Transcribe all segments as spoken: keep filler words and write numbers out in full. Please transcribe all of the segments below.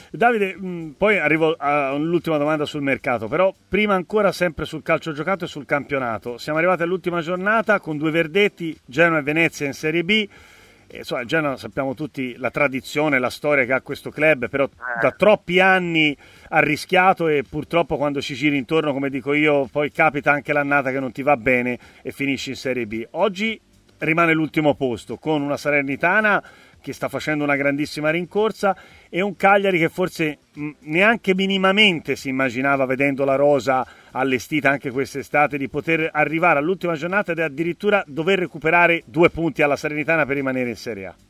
Davide, mh, poi arrivo all'ultima domanda sul mercato, però prima ancora sempre sul calcio giocato e sul campionato. Siamo arrivati all'ultima giornata con due verdetti, Genoa e Venezia in Serie B. E, insomma, Genoa sappiamo tutti la tradizione, la storia che ha questo club, però da troppi anni ha rischiato e purtroppo quando ci giri intorno, come dico io, poi capita anche l'annata che non ti va bene e finisci in Serie B. Oggi rimane l'ultimo posto con una Salernitana che sta facendo una grandissima rincorsa e un Cagliari che forse mh, neanche minimamente si immaginava, vedendo la rosa allestita anche quest'estate, di poter arrivare all'ultima giornata ed addirittura dover recuperare due punti alla Salernitana per rimanere in Serie A.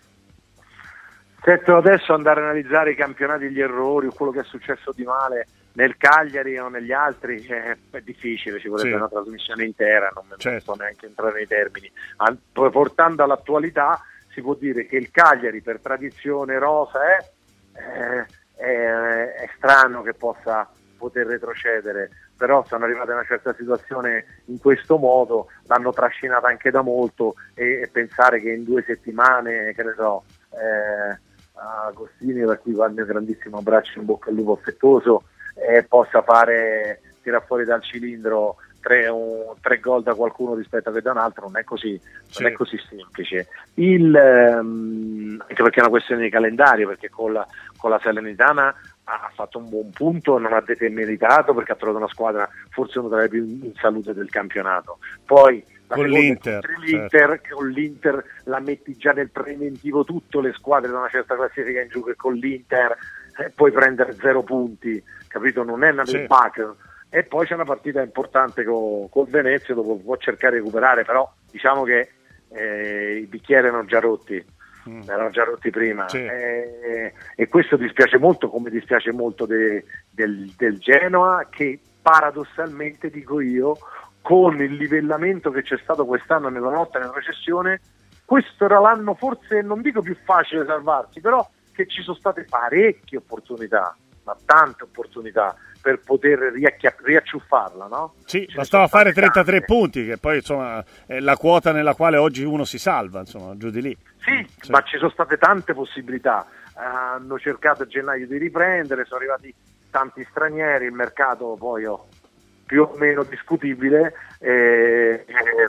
Certo, adesso andare a analizzare i campionati, gli errori o quello che è successo di male nel Cagliari o negli altri è, è difficile, ci vorrebbe sì. una trasmissione intera, non, certo. non so neanche entrare nei termini. Portando all'attualità si può dire che il Cagliari per tradizione rosa è, è, è, è strano che possa poter retrocedere, però sono arrivati a una certa situazione in questo modo, l'hanno trascinata anche da molto e, e pensare che in due settimane, che ne so, eh, Agostini, da cui va il mio grandissimo abbraccio, in bocca al lupo affettuoso, eh, possa fare, tirar fuori dal cilindro tre, un, tre gol da qualcuno rispetto a che da un altro, non è così, sì. non è così semplice. Il, ehm, anche perché è una questione di calendario, perché con la, con la Salernitana ha fatto un buon punto, non ha demeritato perché ha trovato una squadra forse una delle più in salute del campionato. Poi la con l'Inter, l'Inter certo. con l'Inter la metti già nel preventivo, tutte le squadre da una certa classifica in giù, che con l'Inter eh, puoi prendere zero punti, capito? Non è una sì. debacle. E poi c'è una partita importante con col Venezia dove può cercare di recuperare, però diciamo che eh, i bicchieri erano già rotti, mm. erano già rotti prima sì. e, e questo dispiace molto, come dispiace molto de, del, del Genoa, che paradossalmente, dico io, con il livellamento che c'è stato quest'anno nella lotta nella recessione, questo era l'anno forse, non dico più facile salvarsi, però che ci sono state parecchie opportunità, ma tante opportunità per poter riacchia- riacciuffarla, no? Sì, Ce bastava fare trentatré tante. punti, che poi insomma è la quota nella quale oggi uno si salva, insomma, giù di lì. Sì, sì. ma ci sono state tante possibilità, hanno cercato a gennaio di riprendere, sono arrivati tanti stranieri, il mercato poi oh, più o meno discutibile, eh,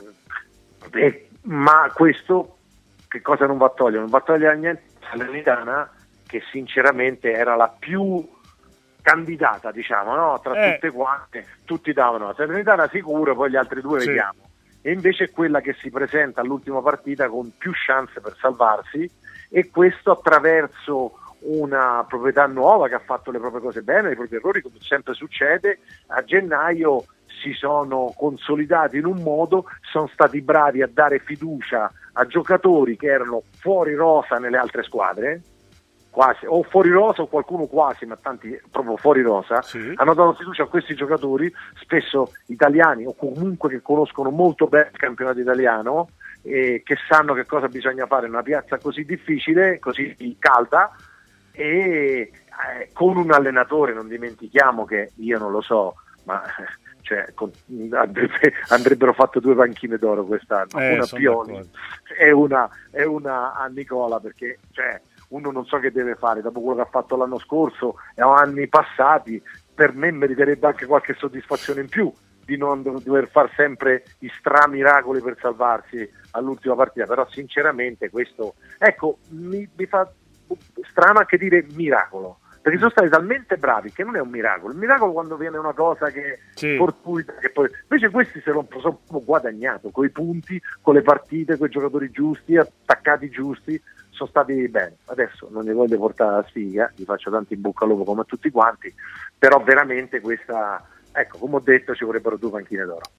eh, eh, ma questo che cosa non va a togliere? Non va a togliere niente la Salernitana, che sinceramente era la più candidata, diciamo, no? Tra eh. tutte quante, tutti davano la Salernitana sicuro, poi gli altri due sì. vediamo. E invece è quella che si presenta all'ultima partita con più chance per salvarsi, e questo attraverso una proprietà nuova che ha fatto le proprie cose bene, i propri errori, come sempre succede. A gennaio si sono consolidati in un modo, sono stati bravi a dare fiducia a giocatori che erano fuori rosa nelle altre squadre, quasi, o fuori rosa o qualcuno quasi, ma tanti proprio fuori rosa, sì. hanno dato fiducia a questi giocatori, spesso italiani o comunque che conoscono molto bene il campionato italiano e che sanno che cosa bisogna fare in una piazza così difficile, così calda, e eh, con un allenatore, non dimentichiamo che io non lo so, ma cioè, con, andrebbe, andrebbero fatto due panchine d'oro quest'anno, eh, una a Pioli e una, e una a Nicola, perché cioè, uno non so che deve fare dopo quello che ha fatto l'anno scorso e anni passati. Per me meriterebbe anche qualche soddisfazione in più di non dover far sempre i stramiracoli per salvarsi all'ultima partita, però sinceramente questo, ecco, mi, mi fa strano anche dire miracolo, perché sono stati talmente bravi che non è un miracolo. Il miracolo quando viene una cosa che sì. fortuita, che poi invece questi se lo sono guadagnato coi punti, con le partite, con i giocatori giusti, attaccati giusti, sono stati bene. Adesso non li voglio portare alla sfiga, gli faccio tanti in bocca al lupo come a tutti quanti, però veramente questa, ecco, come ho detto, ci vorrebbero due panchine d'oro.